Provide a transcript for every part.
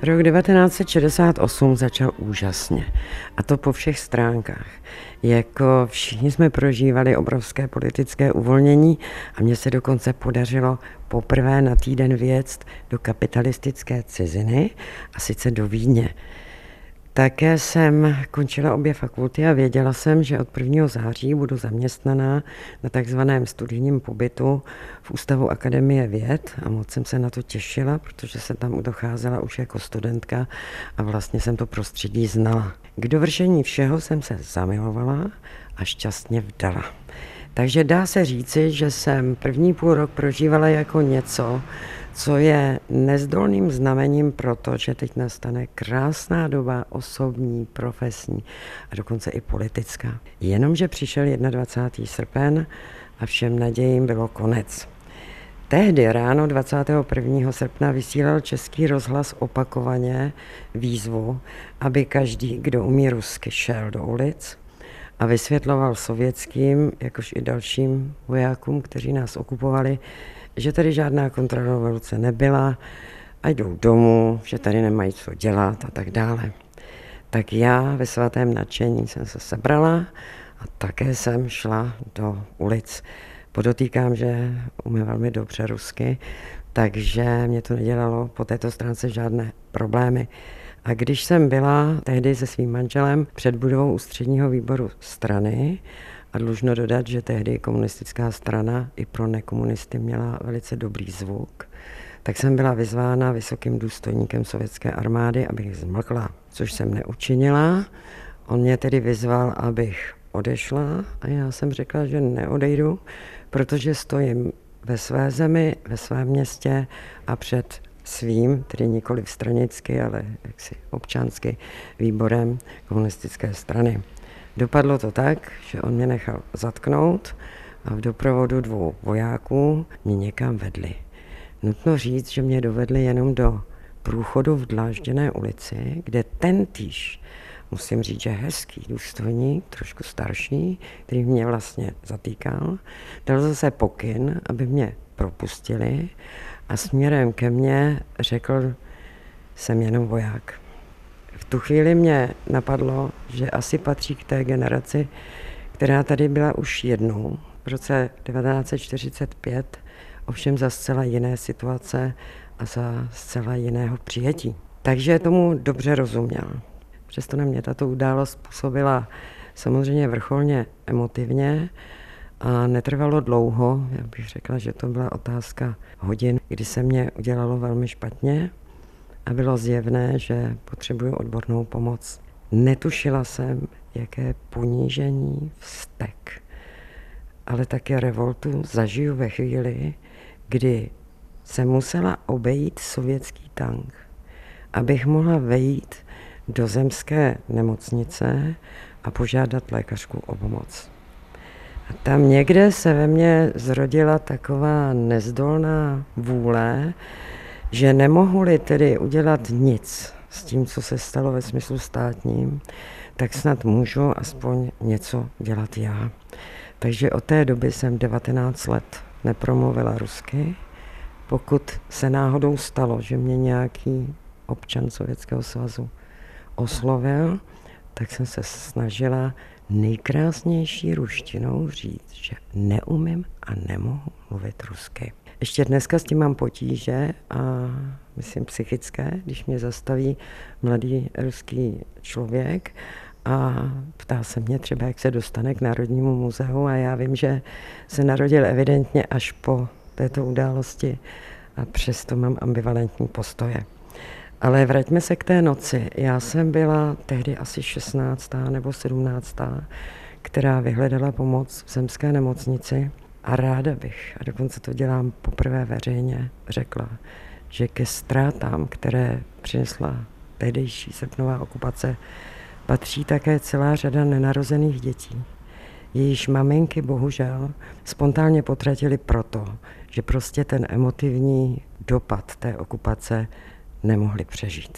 Rok 1968 začal úžasně, a to po všech stránkách. Jako všichni jsme prožívali obrovské politické uvolnění a mně se dokonce podařilo poprvé na týden vyjet do kapitalistické ciziny, a sice do Vídně. Také jsem končila obě fakulty a věděla jsem, že od 1. září budu zaměstnaná na takzvaném studijním pobytu v Ústavu Akademie věd a moc jsem se na to těšila, protože jsem tam docházela už jako studentka a vlastně jsem to prostředí znala. K dovršení všeho jsem se zamilovala a šťastně vdala. Takže dá se říci, že jsem první půl rok prožívala jako něco, co je nezdolným znamením proto, že teď nastane krásná doba osobní, profesní a dokonce i politická. Jenomže přišel 21. srpen a všem nadějím bylo konec. Tehdy ráno 21. srpna vysílal Český rozhlas opakovaně výzvu, aby každý, kdo umí rusky, šel do ulic a vysvětloval sovětským, jakož i dalším vojákům, kteří nás okupovali, že tady žádná kontrarevoluce nebyla a jdou domů, že tady nemají co dělat a tak dále. Tak já ve svatém nadšení jsem se sebrala a také jsem šla do ulic. Podotýkám, že umím velmi dobře rusky, takže mě to nedělalo po této stránce žádné problémy. A když jsem byla tehdy se svým manželem před budovou ústředního výboru strany, a dlužno dodat, že tehdy komunistická strana i pro nekomunisty měla velice dobrý zvuk, tak jsem byla vyzvána vysokým důstojníkem sovětské armády, abych zmlkla, což jsem neučinila. On mě tedy vyzval, abych odešla a já jsem řekla, že neodejdu, protože stojím ve své zemi, ve svém městě a před svým, tedy nikoli stranicky, ale jaksi občansky, výborem komunistické strany. Dopadlo to tak, že on mě nechal zatknout a v doprovodu 2 vojáků mě někam vedli. Nutno říct, že mě dovedli jenom do průchodu v Dlážděné ulici, kde tentýž, musím říct, že hezký důstojník, trošku starší, který mě vlastně zatýkal, dal zase pokyn, aby mě propustili a směrem ke mně řekl, jsem jenom voják. V tu chvíli mě napadlo, že asi patří k té generaci, která tady byla už jednou v roce 1945, ovšem za zcela jiné situace a za zcela jiného přijetí. Takže tomu dobře rozuměl. Přesto na mě tato událost působila samozřejmě vrcholně emotivně a netrvalo dlouho, já bych řekla, že to byla otázka hodin, kdy se mě udělalo velmi špatně a bylo zjevné, že potřebuju odbornou pomoc. Netušila jsem, jaké ponížení, vztek, ale také revoltu zažiju ve chvíli, kdy se musela obejít sovětský tank, abych mohla vejít do zemské nemocnice a požádat lékařku o pomoc. A tam někde se ve mně zrodila taková nezdolná vůle, že nemohu-li tedy udělat nic s tím, co se stalo ve smyslu státním, tak snad můžu aspoň něco dělat já. Takže od té doby jsem 19 let nepromluvila rusky. Pokud se náhodou stalo, že mě nějaký občan Sovětského svazu oslovil, tak jsem se snažila nejkrásnější ruštinou říct, že neumím a nemohu mluvit rusky. Ještě dneska s tím mám potíže a myslím psychické, když mě zastaví mladý ruský člověk a ptá se mě třeba, jak se dostane k Národnímu muzeu a já vím, že se narodil evidentně až po této události a přesto mám ambivalentní postoje. Ale vraťme se k té noci. Já jsem byla tehdy asi 16. nebo 17., která vyhledala pomoc v zemské nemocnici a ráda bych, a dokonce to dělám poprvé veřejně, řekla, že ke ztrátám, které přinesla tehdejší srpnová okupace, patří také celá řada nenarozených dětí. Jejíž maminky bohužel spontánně potratily proto, že prostě ten emotivní dopad té okupace nemohli přežít.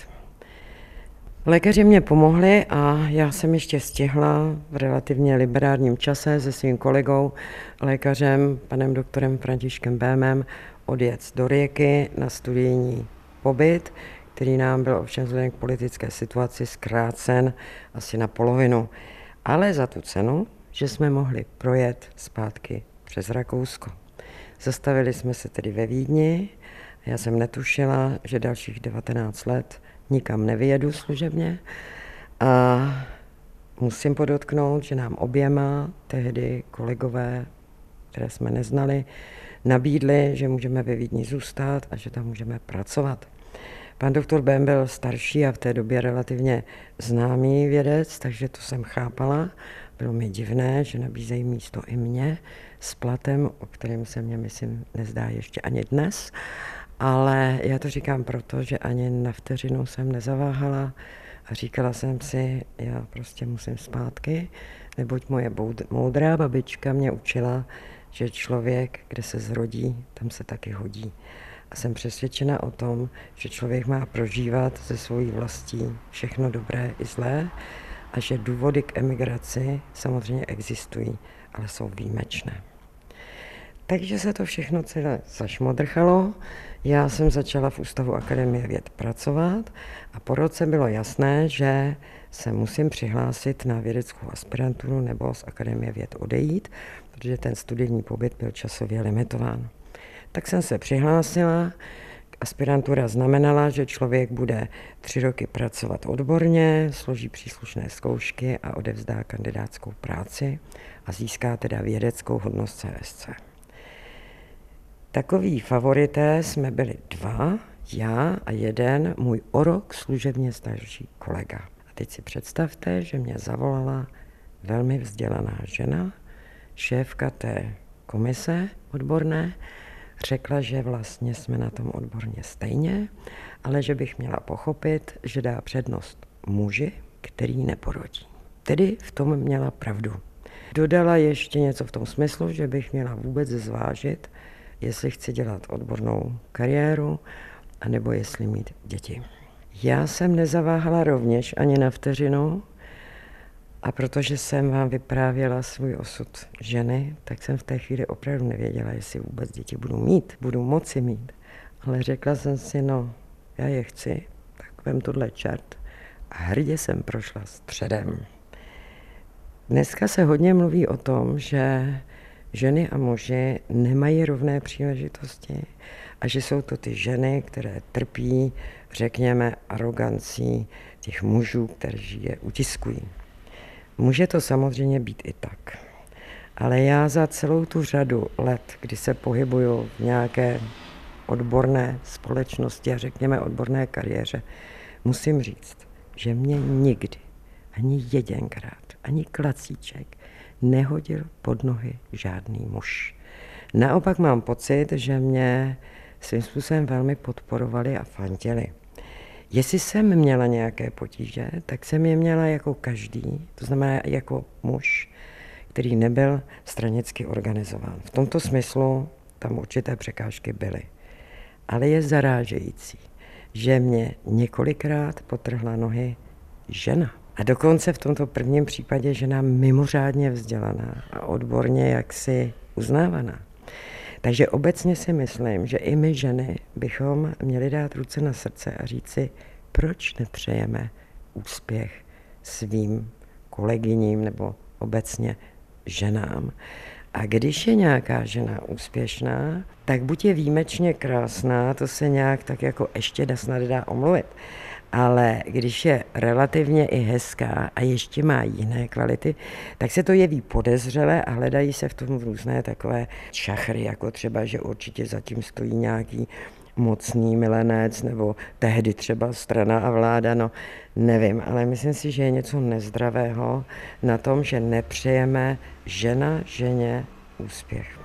Lékaři mě pomohli a já jsem ještě stihla v relativně liberálním čase se svým kolegou, lékařem, panem doktorem Františkem Bémem, odjet do Rijeky na studijní pobyt, který nám byl ovšem vzhledem k politické situaci zkrácen asi na polovinu. Ale za tu cenu, že jsme mohli projet zpátky přes Rakousko. Zastavili jsme se tedy ve Vídni. Já jsem netušila, že dalších 19 let nikam nevyjedu služebně. A musím podotknout, že nám oběma tehdy kolegové, které jsme neznali, nabídli, že můžeme ve Vídni zůstat a že tam můžeme pracovat. Pan doktor Bém byl starší a v té době relativně známý vědec, takže to jsem chápala. Bylo mi divné, že nabízejí místo i mě s platem, o kterém se mně, myslím, nezdá ještě ani dnes. Ale já to říkám proto, že ani na vteřinu jsem nezaváhala a říkala jsem si, já prostě musím zpátky, neboť moje moudrá babička mě učila, že člověk, kde se zrodí, tam se taky hodí. A jsem přesvědčena o tom, že člověk má prožívat ze svojí vlastí všechno dobré i zlé a že důvody k emigraci samozřejmě existují, ale jsou výjimečné. Takže se to všechno celé zašmodrchalo. Já jsem začala v Ústavu Akademie věd pracovat a po roce bylo jasné, že se musím přihlásit na vědeckou aspiranturu nebo z Akademie věd odejít, protože ten studijní pobyt byl časově limitován. Tak jsem se přihlásila. Aspirantura znamenala, že člověk bude 3 roky pracovat odborně, složí příslušné zkoušky a odevzdá kandidátskou práci a získá teda vědeckou hodnost CSC. Takoví favorité jsme byli 2, já a jeden můj o rok služebně starší kolega. A teď si představte, že mě zavolala velmi vzdělaná žena, šéfka té komise odborné, řekla, že vlastně jsme na tom odborně stejně, ale že bych měla pochopit, že dá přednost muži, který neporodí. Tedy v tom měla pravdu. Dodala ještě něco v tom smyslu, že bych měla vůbec zvážit, jestli chci dělat odbornou kariéru, anebo jestli mít děti. Já jsem nezaváhala rovněž ani na vteřinu, a protože jsem vám vyprávěla svůj osud ženy, tak jsem v té chvíli opravdu nevěděla, jestli vůbec děti budu moci mít. Ale řekla jsem si, no, já je chci, tak vem tohle čert. A hrdě jsem prošla středem. Dneska se hodně mluví o tom, že ženy a muži nemají rovné příležitosti a že jsou to ty ženy, které trpí, řekněme, arogancí těch mužů, kteří je utiskují. Může to samozřejmě být i tak, ale já za celou tu řadu let, kdy se pohybuju v nějaké odborné společnosti a řekněme odborné kariéře, musím říct, že mě nikdy, ani jedenkrát, ani klacíček nehodil pod nohy žádný muž. Naopak mám pocit, že mě svým způsobem velmi podporovali a fandili. Jestli jsem měla nějaké potíže, tak jsem je měla jako každý, to znamená jako muž, který nebyl stranicky organizován. V tomto smyslu tam určité překážky byly. Ale je zarážející, že mě několikrát potrhla nohy žena. A dokonce v tomto prvním případě žena mimořádně vzdělaná a odborně jaksi uznávaná. Takže obecně si myslím, že i my ženy bychom měli dát ruce na srdce a říci, proč nepřejeme úspěch svým kolegyním nebo obecně ženám. A když je nějaká žena úspěšná, tak buď je výjimečně krásná, to se nějak tak jako ještě snad dá omluvit. Ale když je relativně i hezká a ještě má jiné kvality, tak se to jeví podezřele a hledají se v tom různé takové šachry, jako třeba, že určitě zatím stojí nějaký mocný milenec, nebo tehdy třeba strana a vláda, no nevím, ale myslím si, že je něco nezdravého na tom, že nepřejeme žena ženě úspěch.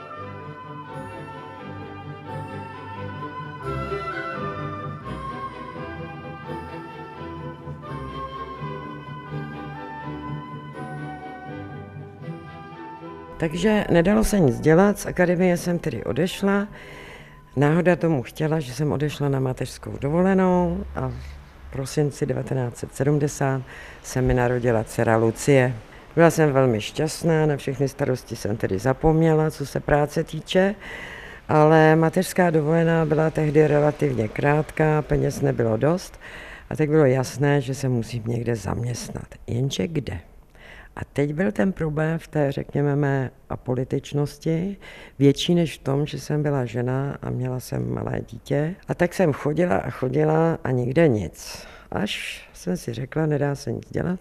Takže nedalo se nic dělat, z akademie jsem tedy odešla. Náhoda tomu chtěla, že jsem odešla na mateřskou dovolenou a v prosinci 1970 se mi narodila dcera Lucie. Byla jsem velmi šťastná, na všechny starosti jsem tedy zapomněla, co se práce týče. ale mateřská dovolená byla tehdy relativně krátká, peněz nebylo dost a tak bylo jasné, že se musím někde zaměstnat. Jenže kde? A teď byl ten problém v té, řekněme, mé apolitičnosti, větší než v tom, že jsem byla žena a měla jsem malé dítě. A tak jsem chodila a nikde nic. Až jsem si řekla, nedá se nic dělat.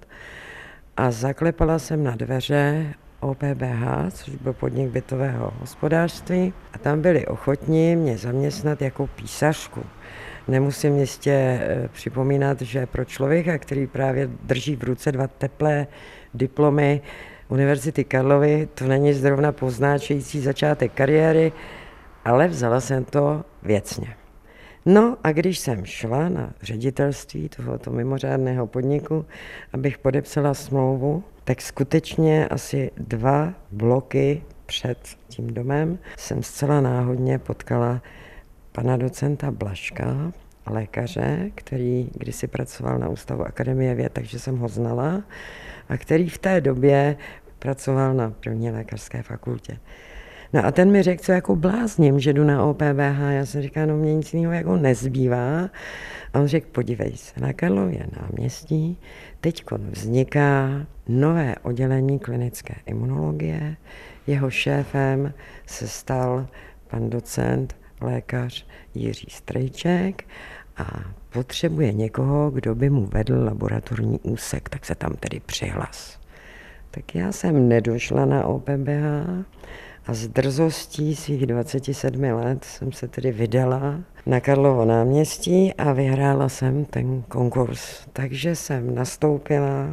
A zaklepala jsem na dveře OPBH, což byl podnik bytového hospodářství. A tam byli ochotní mě zaměstnat jako písařku. Nemusím jistě připomínat, že pro člověka, který právě drží v ruce 2 teplé diplomy Univerzity Karlovy, to není zrovna poznáčející začátek kariéry, ale vzala jsem to věcně. No a když jsem šla na ředitelství tohoto mimořádného podniku, abych podepsala smlouvu, tak skutečně asi 2 bloky před tím domem jsem zcela náhodně potkala pana docenta Blažka, lékaře, který kdysi pracoval na Ústavu Akademie věd, takže jsem ho znala, a který v té době pracoval na první lékařské fakultě. No a ten mi řekl, co jako blázním, že jdu na OPVH. Já jsem říkala, no mě nic jiného jako nezbývá. A on řekl, podívej se, na Karlově náměstí teď vzniká nové oddělení klinické imunologie. Jeho šéfem se stal pan docent, lékař Jiří Strejček a potřebuje někoho, kdo by mu vedl laboratorní úsek, tak se tam tedy přihlas. Tak já jsem nedošla na OPBH a s drzostí svých 27 let jsem se tedy vydala na Karlovo náměstí a vyhrála jsem ten konkurs. Takže jsem nastoupila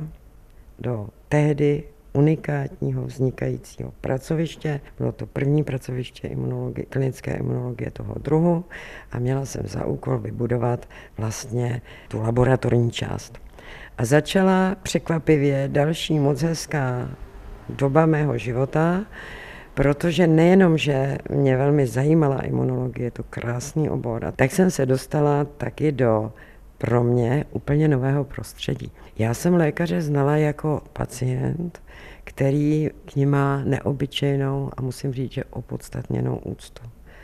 do tehdy unikátního vznikajícího pracoviště. Bylo to první pracoviště klinické imunologie toho druhu a měla jsem za úkol vybudovat vlastně tu laboratorní část. A začala překvapivě další moc hezká doba mého života, protože nejenom, že mě velmi zajímala imunologie, je to krásný obor, a tak jsem se dostala taky do pro mě úplně nového prostředí. Já jsem lékaře znala jako pacient, který k ním má neobyčejnou a musím říct, že opodstatněnou úctu.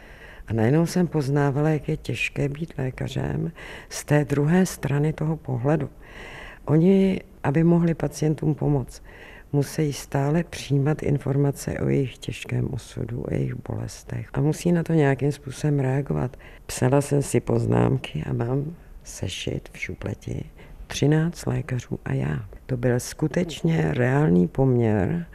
A najednou jsem poznávala, jak je těžké být lékařem z té druhé strany toho pohledu. Oni, aby mohli pacientům pomoct, musí stále přijímat informace o jejich těžkém osudu, o jejich bolestech a musí na to nějakým způsobem reagovat. Psala jsem si poznámky a mám sešit v šupleti 13 lékařů a já. To byl skutečně reálný poměr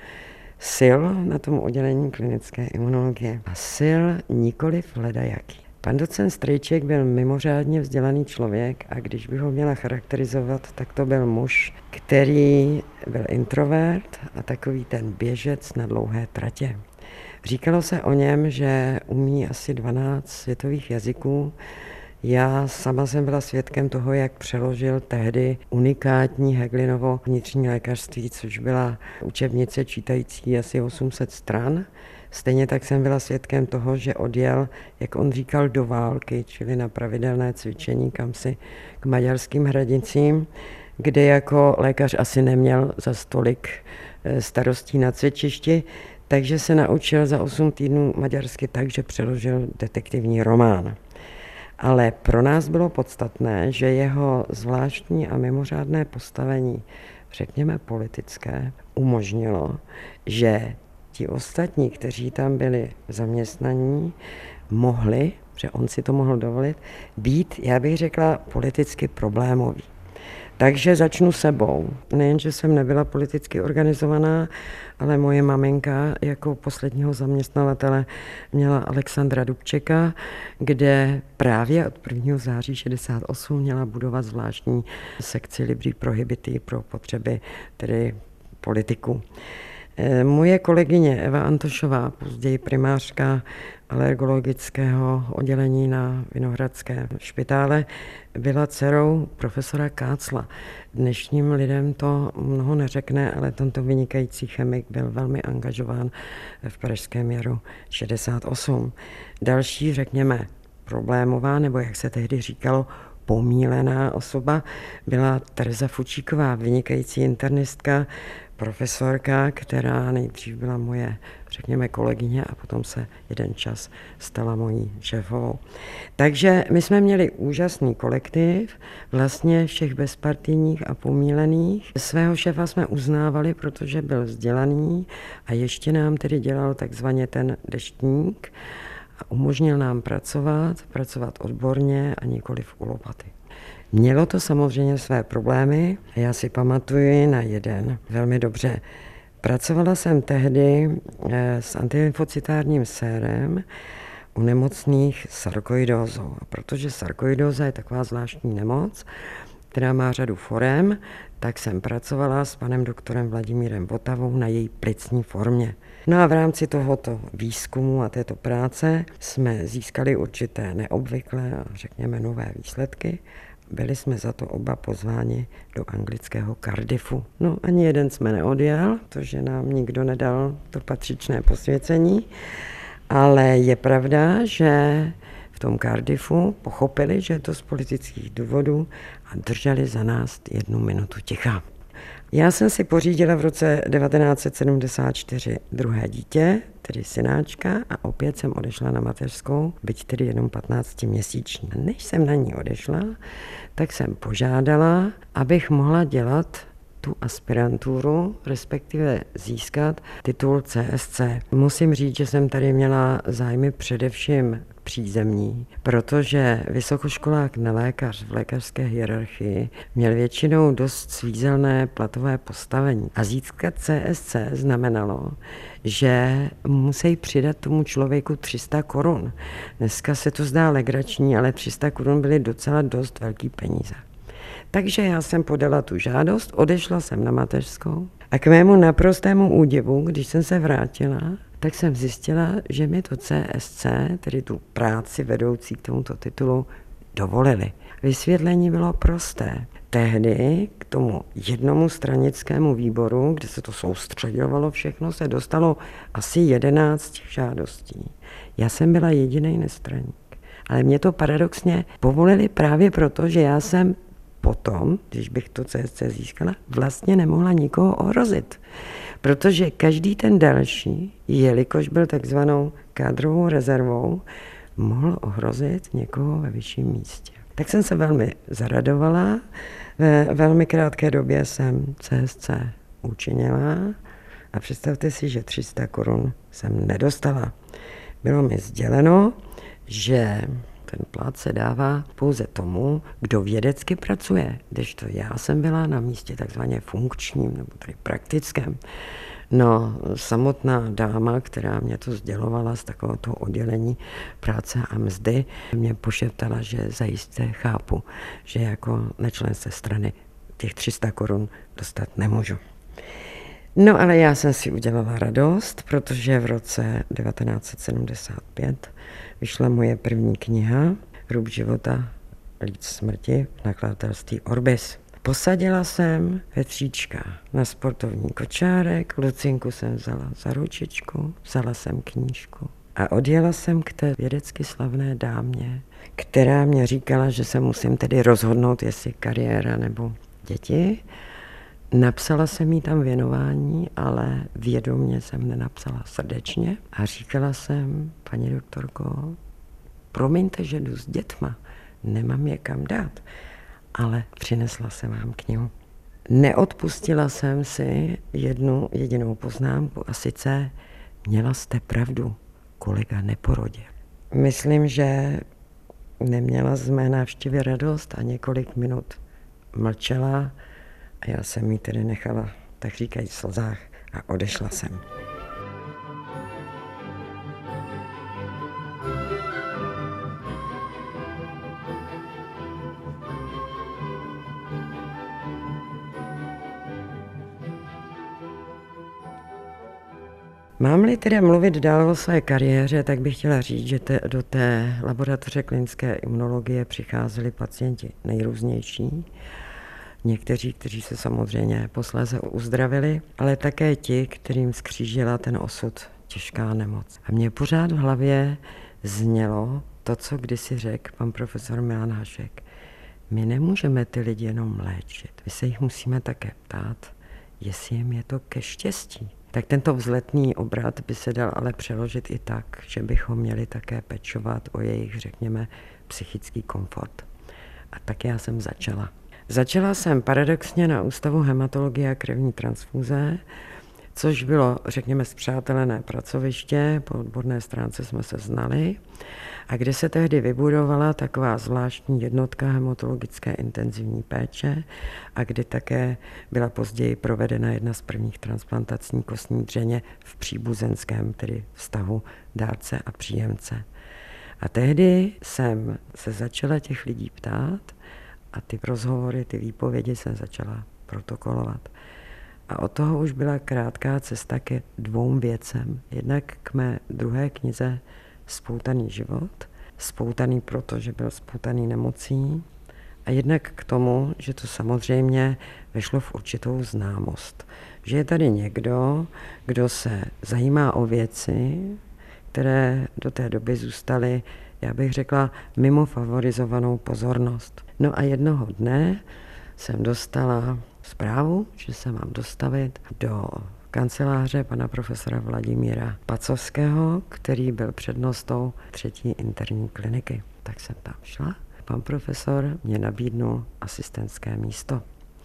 sil na tom oddělení klinické imunologie. A sil nikoliv ledajaký. Pan docent Strejček byl mimořádně vzdělaný člověk a když bych ho měla charakterizovat, tak to byl muž, který byl introvert a takový ten běžec na dlouhé tratě. Říkalo se o něm, že umí asi 12 světových jazyků. Já sama jsem byla svědkem toho, jak přeložil tehdy unikátní Heglinovo vnitřní lékařství, což byla učebnice čítající asi 800 stran. Stejně tak jsem byla svědkem toho, že odjel, jak on říkal, do války, čili na pravidelné cvičení kamsi k maďarským hranicím, kde jako lékař asi neměl za stolik starostí na cvičišti, takže se naučil za 8 týdnů maďarsky tak, že přeložil detektivní román. Ale pro nás bylo podstatné, že jeho zvláštní a mimořádné postavení, řekněme politické, umožnilo, že ti ostatní, kteří tam byli zaměstnaní, mohli, že on si to mohl dovolit, být, já bych řekla, politicky problémový. Takže začnu sebou. Nejenže jsem nebyla politicky organizovaná, ale moje maminka jako posledního zaměstnavatele měla Alexandra Dubčeka, kde právě od 1. září 68 měla budovat zvláštní sekci Libri Prohibiti pro potřeby tedy politiků. Moje kolegyně Eva Antošová, později primářka alergologického oddělení na Vinohradském špitále, byla dcerou profesora Kácla. Dnešním lidem to mnoho neřekne, ale tento vynikající chemik byl velmi angažován v Pražském jaru 68. Další, řekněme, problémová, nebo jak se tehdy říkalo, pomílená osoba byla Tereza Fučíková, vynikající internistka, profesorka, která nejdřív byla moje, řekněme, kolegyně a potom se jeden čas stala mojí šéfovou. Takže my jsme měli úžasný kolektiv, vlastně všech bezpartijních a pomílených. Svého šéfa jsme uznávali, protože byl vzdělaný a ještě nám tedy dělal takzvaně ten deštník a umožnil nám pracovat odborně a nikoliv u lopaty. Mělo to samozřejmě své problémy a já si pamatuju na jeden velmi dobře. Pracovala jsem tehdy s antilymfocitárním sérem u nemocných sarkoidózou. A protože sarkoidóza je taková zvláštní nemoc, která má řadu forem, tak jsem pracovala s panem doktorem Vladimírem Votavou na její plicní formě. No a v rámci tohoto výzkumu a této práce jsme získali určité neobvyklé a řekněme nové výsledky. Byli jsme za to oba pozváni do anglického Cardiffu. No ani jeden jsme neodjel, protože nám nikdo nedal to patřičné posvěcení, ale je pravda, že v tom Cardiffu pochopili, že je to z politických důvodů a drželi za nás 1 minutu ticha. Já jsem si pořídila v roce 1974 druhé dítě, tedy synáčka, a opět jsem odešla na mateřskou, byť tedy jenom 15měsíční. Než jsem na ní odešla, tak jsem požádala, abych mohla dělat tu aspiranturu, respektive získat titul CSC. Musím říct, že jsem tady měla zájmy především přízemní, protože vysokoškolák nelékař v lékařské hierarchii měl většinou dost svízelné platové postavení. A získat CSC znamenalo, že musí přidat tomu člověku 300 korun. Dneska se to zdá legrační, ale 300 korun byly docela dost velký peníze. Takže já jsem podala tu žádost, odešla jsem na mateřskou a k mému naprostému údivu, když jsem se vrátila, tak jsem zjistila, že mi to CSC, tedy tu práci vedoucí k tomuto titulu, dovolili. Vysvětlení bylo prosté. Tehdy k tomu jednomu stranickému výboru, kde se to soustředovalo všechno, se dostalo asi 11 žádostí. Já jsem byla jediný nestraník. Ale mě to paradoxně povolili právě proto, že já jsem potom, když bych to CSC získala, vlastně nemohla nikoho ohrozit. Protože každý ten další, jelikož byl takzvanou kádrovou rezervou, mohl ohrozit někoho ve vyšším místě. Tak jsem se velmi zaradovala. Ve velmi krátké době jsem CSC učinila a představte si, že 300 korun jsem nedostala. Bylo mi sděleno, že ten plat se dává pouze tomu, kdo vědecky pracuje, kdežto já jsem byla na místě takzvaně funkčním nebo tady praktickém. No, samotná dáma, která mě to sdělovala z takového oddělení práce a mzdy, mě pošeptala, že zajisté chápu, že jako nečlen se strany těch 300 korun dostat nemůžu. No ale já jsem si udělala radost, protože v roce 1975 vyšla moje první kniha Rub života, líc smrti v nakladatelství Orbis. Posadila jsem Petříčka na sportovní kočárek, Lucinku jsem vzala za ručičku, vzala jsem knížku a odjela jsem k té vědecky slavné dámě, která mě říkala, že se musím tedy rozhodnout, jestli kariéra nebo děti. Napsala jsem jí tam věnování, ale vědomě jsem nenapsala srdečně a říkala jsem, paní doktorko, promiňte, že jdu s dětma, nemám je kam dát, ale přinesla jsem vám knihu. Neodpustila jsem si jednu jedinou poznámku a sice měla jste pravdu, kolega neporodil. Myslím, že neměla z mé návštěvy radost a několik minut mlčela a já jsem ji tedy nechala, tak říkají, v slzách a odešla jsem. Mám-li teda mluvit dál o své kariéře, tak bych chtěla říct, že do té laboratoře klinické imunologie přicházeli pacienti nejrůznější. Někteří, kteří se samozřejmě posléze uzdravili, ale také ti, kterým skřížila ten osud těžká nemoc. A mě pořád v hlavě znělo to, co kdysi řekl pan profesor Milan Hašek. My nemůžeme ty lidi jenom léčit, my se jich musíme také ptát, jestli jim je to ke štěstí. Tak tento vzletný obrat by se dal ale přeložit i tak, že bychom měli také pečovat o jejich, řekněme, psychický komfort. A tak já jsem začala. Začala jsem paradoxně na Ústavu hematologie a krevní transfuze, což bylo, řekněme, spřátelené pracoviště, po odborné stránce jsme se znali, a kde se tehdy vybudovala taková zvláštní jednotka hematologické intenzivní péče a kde také byla později provedena jedna z prvních transplantací kostní dřeně v příbuzenském, tedy vztahu dárce a příjemce. A tehdy jsem se začala těch lidí ptát a ty rozhovory, ty výpovědi jsem začala protokolovat. A od toho už byla krátká cesta ke dvou věcem. Jednak k mé druhé knize Spoutaný život. Spoutaný proto, že byl spoutaný nemocí. A jednak k tomu, že to samozřejmě vešlo v určitou známost. Že je tady někdo, kdo se zajímá o věci, které do té doby zůstaly, já bych řekla, mimo favorizovanou pozornost. No a jednoho dne jsem dostala zprávu, že se mám dostavit do kanceláře pana profesora Vladimíra Pacovského, který byl přednostou 3. interní kliniky. Tak jsem tam šla. Pan profesor mě nabídnul asistentské místo.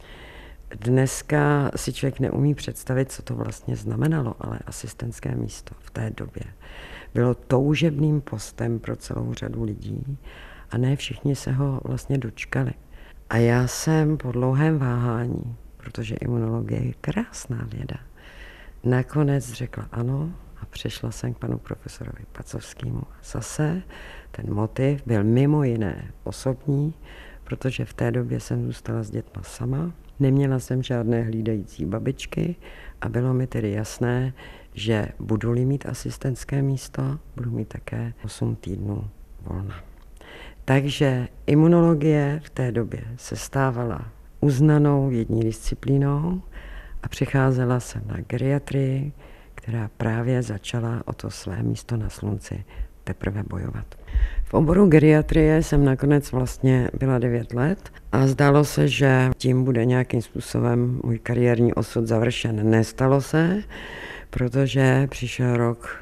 Dneska si člověk neumí představit, co to vlastně znamenalo, ale asistentské místo v té době bylo toužebným postem pro celou řadu lidí a ne všichni se ho vlastně dočkali. A já jsem po dlouhém váhání, protože imunologie je krásná věda, nakonec řekla ano a přešla jsem k panu profesorovi Pacovskému. Zase ten motiv byl mimo jiné osobní, protože v té době jsem zůstala s dětma sama, neměla jsem žádné hlídající babičky a bylo mi tedy jasné, že budu-li mít asistentské místo, budu mít také 8 týdnů volna. Takže imunologie v té době se stávala uznanou vědní disciplínou a přicházela jsem na geriatrii, která právě začala o to své místo na slunci teprve bojovat. V oboru geriatrie jsem nakonec vlastně byla 9 let a zdálo se, že tím bude nějakým způsobem můj kariérní osud završen. Nestalo se, protože přišel rok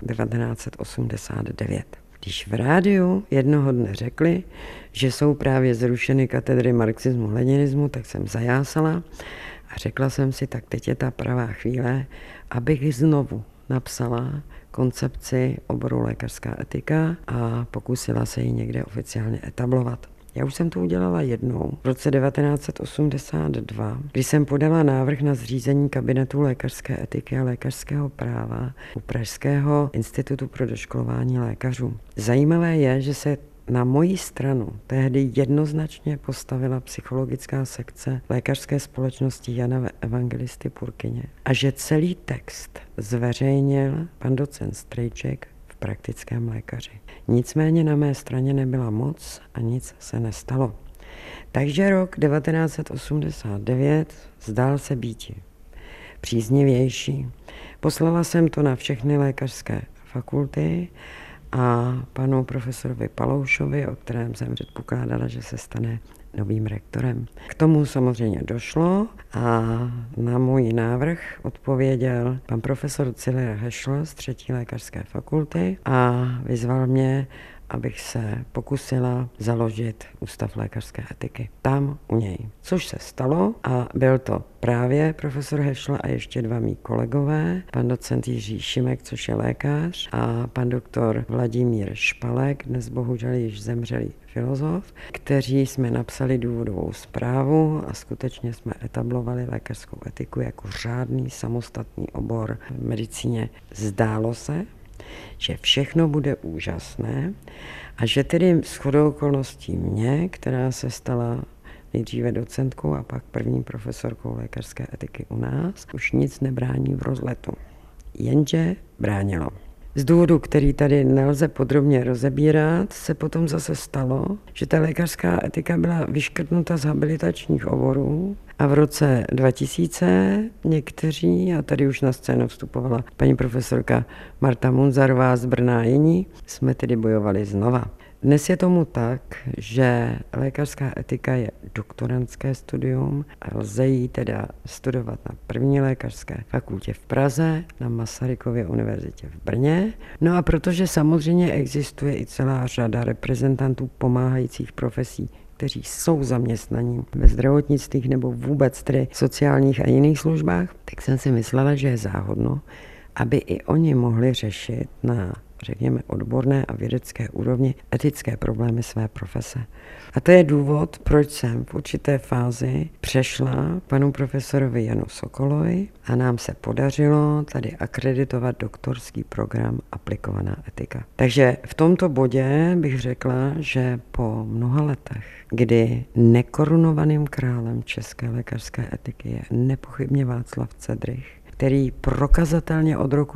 1989. Když v rádiu jednoho dne řekli, že jsou právě zrušeny katedry marxismu, leninismu, tak jsem zajásala a řekla jsem si, tak teď je ta pravá chvíle, abych znovu napsala koncepci oboru lékařská etika a pokusila se ji někde oficiálně etablovat. Já už jsem to udělala jednou v roce 1982, kdy jsem podala návrh na zřízení kabinetu lékařské etiky a lékařského práva u Pražského institutu pro doškolování lékařů. Zajímavé je, že se na moji stranu tehdy jednoznačně postavila psychologická sekce lékařské společnosti Jana Evangelisty Purkyně a že celý text zveřejnil pan docent Strejček v Praktickém lékaři. Nicméně na mé straně nebyla moc a nic se nestalo. Takže rok 1989 zdál se býti příznivější. Poslala jsem to na všechny lékařské fakulty a panu profesorovi Paloušovi, o kterém jsem předpokládala, že se stane novým rektorem. K tomu samozřejmě došlo a na můj návrh odpověděl pan profesor Ciller Hešl z 3. lékařské fakulty a vyzval mě, abych se pokusila založit Ústav lékařské etiky tam u něj. Což se stalo a byl to právě profesor Hešl a ještě 2 mý kolegové, pan docent Jiří Šimek, což je lékař, a pan doktor Vladimír Špalek, dnes bohužel již zemřelý filozof, kteří jsme napsali důvodovou zprávu a skutečně jsme etablovali lékařskou etiku jako řádný samostatný obor v medicíně. Zdálo se, že všechno bude úžasné a že tedy shodou okolností mě, která se stala nejdříve docentkou a pak první profesorkou lékařské etiky u nás, už nic nebrání v rozletu. Jenže bránilo. Z důvodu, který tady nelze podrobně rozebírat, se potom zase stalo, že ta lékařská etika byla vyškrtnuta z habilitačních oborů a v roce 2000 někteří, a tady už na scénu vstupovala paní profesorka Marta Munzarová z Brna a jiní, jsme tedy bojovali znova. Dnes je tomu tak, že lékařská etika je doktorandské studium a lze ji teda studovat na první lékařské fakultě v Praze, na Masarykově univerzitě v Brně. No a protože samozřejmě existuje i celá řada reprezentantů pomáhajících profesí, kteří jsou zaměstnaní ve zdravotnictvích nebo vůbec tedy sociálních a jiných službách, tak jsem si myslela, že je záhodno, aby i oni mohli řešit na, řekněme, odborné a vědecké úrovni etické problémy své profese. A to je důvod, proč jsem v určité fázi přešla panu profesorovi Janu Sokolovi a nám se podařilo tady akreditovat doktorský program aplikovaná etika. Takže v tomto bodě bych řekla, že po mnoha letech, kdy nekorunovaným králem české lékařské etiky je nepochybně Václav Cedrych, který prokazatelně od roku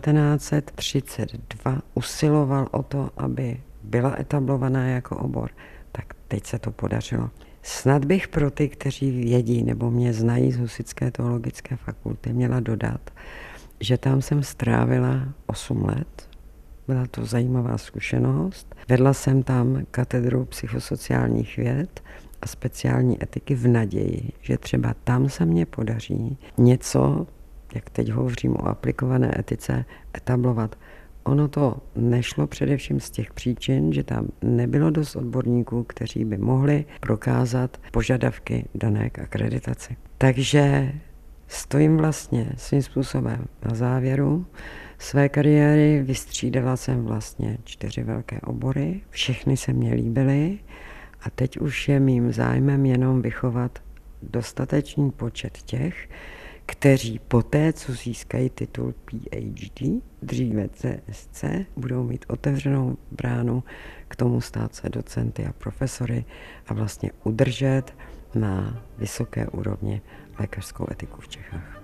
1932 usiloval o to, aby byla etablovaná jako obor, tak teď se to podařilo. Snad bych pro ty, kteří vědí nebo mě znají z Husitské teologické fakulty, měla dodat, že tam jsem strávila 8 let. Byla to zajímavá zkušenost. Vedla jsem tam katedru psychosociálních věd a speciální etiky v naději, že třeba tam se mně podaří něco, jak teď hovořím o aplikované etice, etablovat. Ono to nešlo především z těch příčin, že tam nebylo dost odborníků, kteří by mohli prokázat požadavky dané k akreditaci. Takže stojím vlastně svým způsobem na závěru své kariéry. Vystřídala jsem vlastně 4 velké obory, všechny se mně líbily a teď už je mým zájmem jenom vychovat dostatečný počet těch, kteří poté, co získají titul PhD, dříve CSC, budou mít otevřenou bránu k tomu stát se docenty a profesory a vlastně udržet na vysoké úrovni lékařskou etiku v Čechách.